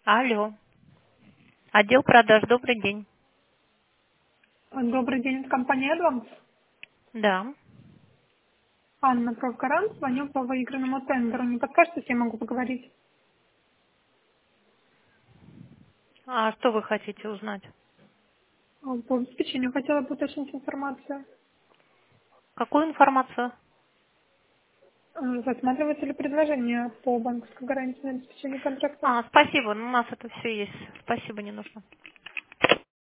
Алло. Отдел продаж, добрый день. Добрый день, это компания Advance. Да. Анна Провгарант, звоню по выигранному тендеру. Не подскажете, с кем могу поговорить? А что вы хотите узнать? По обеспечению хотела бы уточнить информацию. Какую информацию? Рассматривается ли предложение по банковской гарантии на обеспечение контракта? Спасибо, у нас это все есть. Спасибо, не нужно.